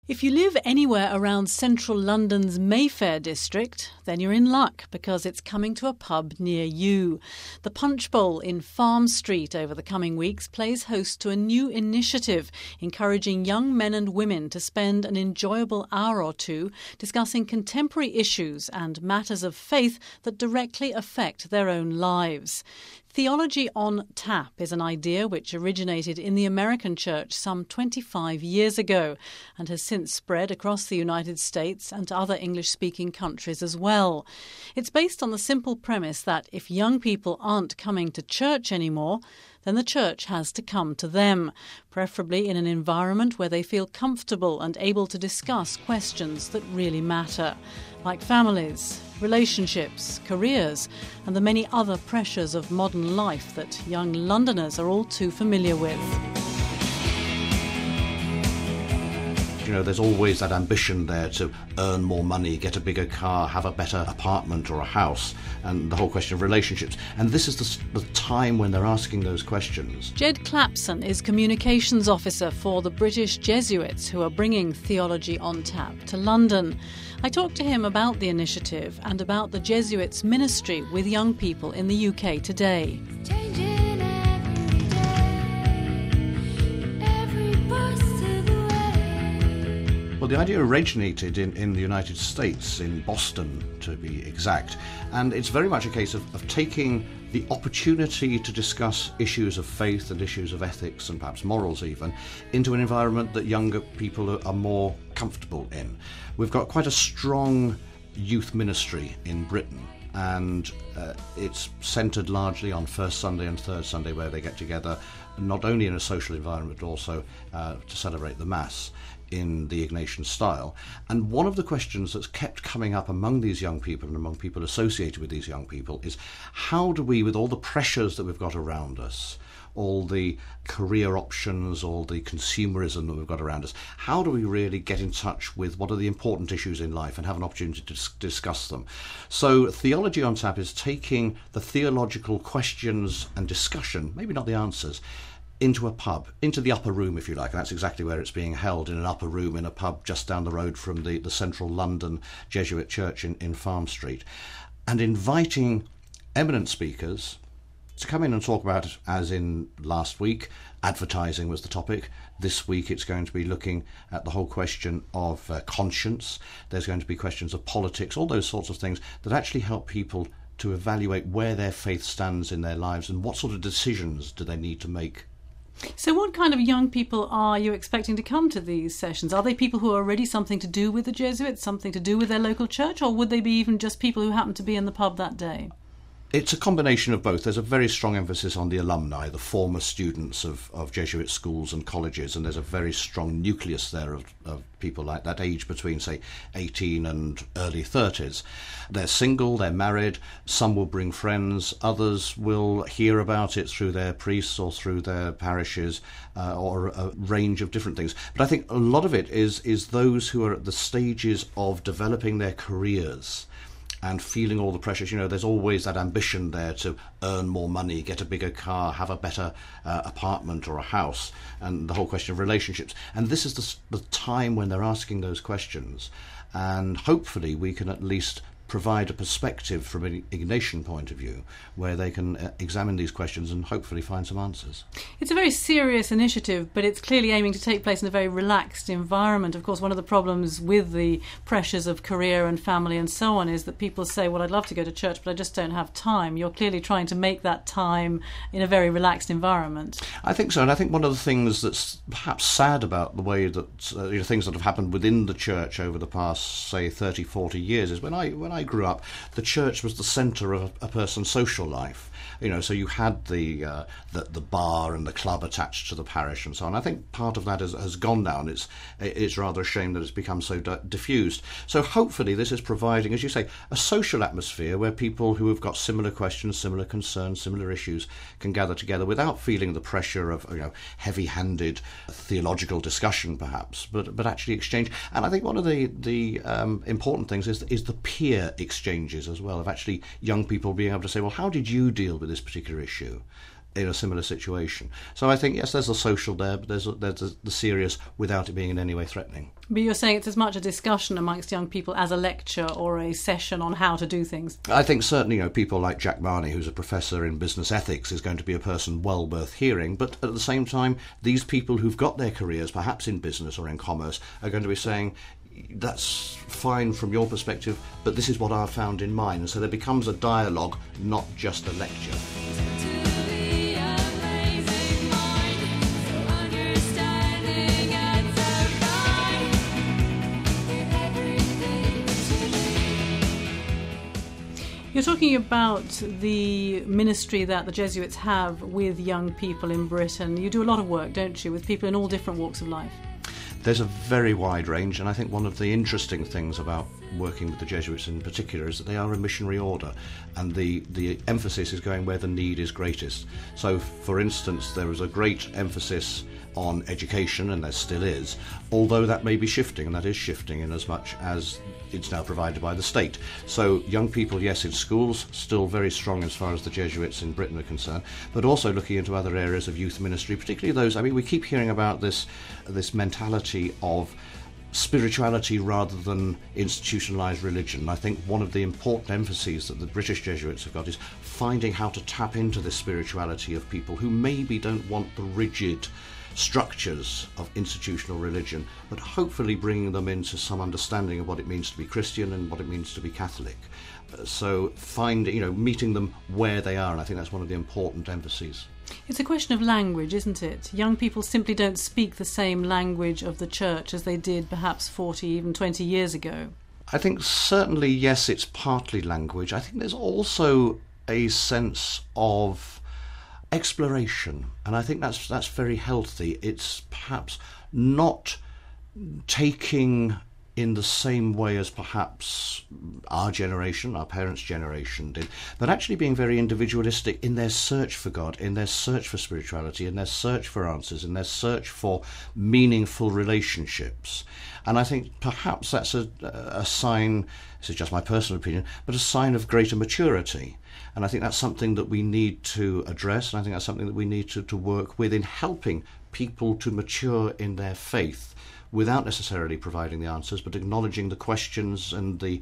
If you live anywhere around central London's Mayfair district, then you're in luck because it's coming to a pub near you. The Punch Bowl in Farm Street over the coming weeks plays host to a new initiative encouraging young men and women to spend an enjoyable hour or two discussing contemporary issues and matters of faith that directly affect their own lives. Theology on Tap is an idea which originated in the American church some 25 years ago and has since spread across the United States and to other English-speaking countries as well. It's based on the simple premise that if young people aren't coming to church anymore, then the church has to come to them, preferably in an environment where they feel comfortable and able to discuss questions that really matter, like families, relationships, careers, and the many other pressures of modern life that young Londoners are all too familiar with. You know, there's always that ambition there to earn more money, get a bigger car, have a better apartment or a house, and the whole question of relationships. And this is the time when they're asking those questions. Jed Clapson is Communications Officer for the British Jesuits who are bringing Theology on Tap to London. I talked to him about the initiative and about the Jesuits' ministry with young people in the UK today. Well, the idea originated in the United States, in Boston to be exact, and it's very much a case of taking the opportunity to discuss issues of faith and issues of ethics and perhaps morals even into an environment that younger people are more comfortable in. We've got quite a strong youth ministry in Britain, and it's centred largely on First Sunday and Third Sunday, where they get together not only in a social environment but also to celebrate the Mass in the Ignatian style. And one of the questions that's kept coming up among these young people and among people associated with these young people is, how do we, with all the pressures that we've got around us, all the career options, all the consumerism that we've got around us, how do we really get in touch with what are the important issues in life and have an opportunity to discuss them? So Theology on Tap is taking the theological questions and discussion, maybe not the answers, into a pub, into the upper room, if you like. And that's exactly where it's being held, in an upper room in a pub just down the road from the central London Jesuit church in Farm Street, and inviting eminent speakers to come in and talk about it. As in last week, advertising was the topic. This week it's going to be looking at the whole question of conscience. There's going to be questions of politics, all those sorts of things that actually help people to evaluate where their faith stands in their lives and what sort of decisions do they need to make. So what kind of young people are you expecting to come to these sessions? Are they people who are already something to do with the Jesuits, something to do with their local church, or would they be even just people who happen to be in the pub that day? It's a combination of both. There's a very strong emphasis on the alumni, the former students of Jesuit schools and colleges, and there's a very strong nucleus there of people like that age between, say, 18 and early 30s. They're single, they're married, some will bring friends, others will hear about it through their priests or through their parishes, or a range of different things. But I think a lot of it is those who are at the stages of developing their careers and feeling all the pressures. You know, there's always that ambition there to earn more money, get a bigger car, have a better apartment or a house, and the whole question of relationships. And this is the time when they're asking those questions. And hopefully we can at least provide a perspective from an Ignatian point of view where they can examine these questions and hopefully find some answers. It's a very serious initiative, but it's clearly aiming to take place in a very relaxed environment. Of course, one of the problems with the pressures of career and family and so on is that people say, well, I'd love to go to church, but I just don't have time. You're clearly trying to make that time in a very relaxed environment. I think so, and I think one of the things that's perhaps sad about the way that things that have happened within the church over the past, say, 30, 40 years is when I grew up, the church was the centre of a person's social life. You know, so you had the bar and the club attached to the parish and so on. I think part of that has gone down. It's rather a shame that it's become so diffused. So hopefully this is providing, as you say, a social atmosphere where people who have got similar questions, similar concerns, similar issues can gather together without feeling the pressure of, heavy-handed theological discussion perhaps, but actually exchange. And I think one of the important things is the peer exchanges as well, of actually young people being able to say, well, how did you deal with this particular issue? in a similar situation. So I think, yes, there's a social there, but there's the serious without it being in any way threatening. But you're saying it's as much a discussion amongst young people as a lecture or a session on how to do things? I think certainly, people like Jack Marney, who's a professor in business ethics, is going to be a person well worth hearing. But at the same time, these people who've got their careers, perhaps in business or in commerce, are going to be saying, that's fine from your perspective, but this is what I've found in mine. And so there becomes a dialogue, not just a lecture. You're talking about the ministry that the Jesuits have with young people in Britain. You do a lot of work, don't you, with people in all different walks of life? There's a very wide range, and I think one of the interesting things about working with the Jesuits in particular is that they are a missionary order, and the emphasis is going where the need is greatest. So, for instance, there was a great emphasis on education, and there still is, although that may be shifting, and that is shifting in as much as it's now provided by the state. So young people, yes, in schools, still very strong as far as the Jesuits in Britain are concerned, but also looking into other areas of youth ministry, particularly those, we keep hearing about this mentality of spirituality rather than institutionalised religion. I think one of the important emphases that the British Jesuits have got is finding how to tap into this spirituality of people who maybe don't want the rigid structures of institutional religion, but hopefully bringing them into some understanding of what it means to be Christian and what it means to be Catholic. So meeting them where they are, and I think that's one of the important emphases. It's a question of language, isn't it? Young people simply don't speak the same language of the church as they did perhaps 40, even 20 years ago. I think certainly, yes, it's partly language. I think there's also a sense of exploration, and I think that's very healthy. It's perhaps not taking in the same way as perhaps our generation, our parents' generation did, but actually being very individualistic in their search for God, in their search for spirituality, in their search for answers, in their search for meaningful relationships. And I think perhaps that's a sign, this is just my personal opinion, but a sign of greater maturity. And I think that's something that we need to address, and I think that's something that we need to work with in helping people to mature in their faith without necessarily providing the answers, but acknowledging the questions and the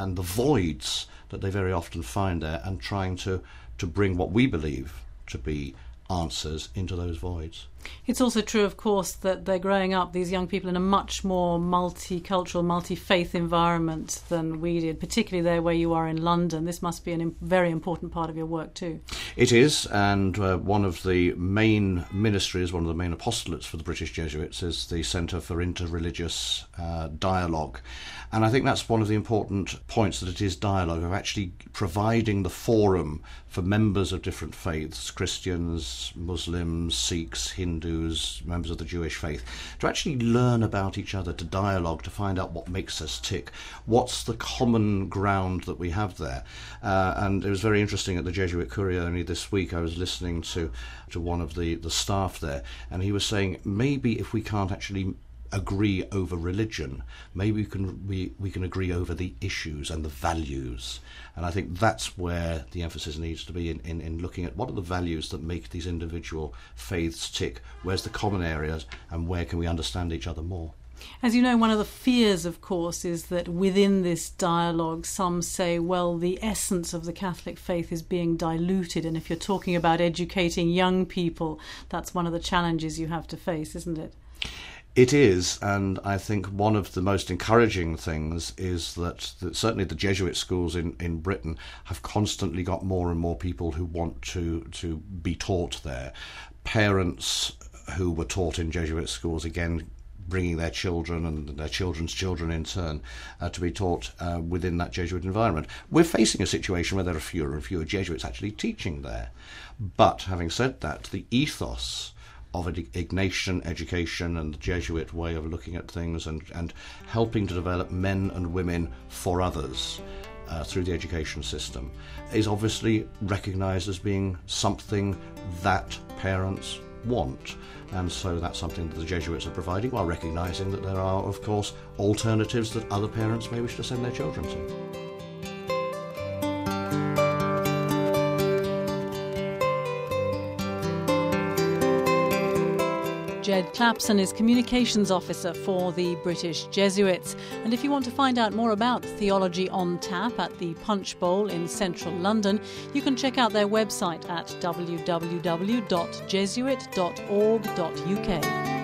voids that they very often find there, and trying to bring what we believe to be answers into those voids. It's also true, of course, that they're growing up, these young people, in a much more multicultural, multi-faith environment than we did, particularly there where you are in London. This must be a very important part of your work too. It is, and one of the main ministries, one of the main apostolates for the British Jesuits is the Centre for Interreligious Dialogue. And I think that's one of the important points, that it is dialogue, of actually providing the forum for members of different faiths, Christians, Muslims, Sikhs, Hindus, members of the Jewish faith, to actually learn about each other, to dialogue, to find out what makes us tick, what's the common ground that we have there. And it was very interesting at the Jesuit Courier only this week. I was listening to one of the staff there, and he was saying, maybe if we can't actually agree over religion, maybe we can agree over the issues and the values. And I think that's where the emphasis needs to be in looking at what are the values that make these individual faiths tick, where's the common areas, and where can we understand each other more. As you know, one of the fears, of course, is that within this dialogue some say, well, the essence of the Catholic faith is being diluted, and if you're talking about educating young people, that's one of the challenges you have to face, isn't it? It is, and I think one of the most encouraging things is that certainly the Jesuit schools in Britain have constantly got more and more people who want to be taught there. Parents who were taught in Jesuit schools, again, bringing their children and their children's children in turn to be taught within that Jesuit environment. We're facing a situation where there are fewer and fewer Jesuits actually teaching there. But having said that, the ethos of Ignatian education and the Jesuit way of looking at things and helping to develop men and women for others through the education system is obviously recognised as being something that parents want. And so that's something that the Jesuits are providing, while recognising that there are, of course, alternatives that other parents may wish to send their children to. David Clapson is Communications Officer for the British Jesuits. And if you want to find out more about Theology on Tap at the Punch Bowl in central London, you can check out their website at www.jesuit.org.uk.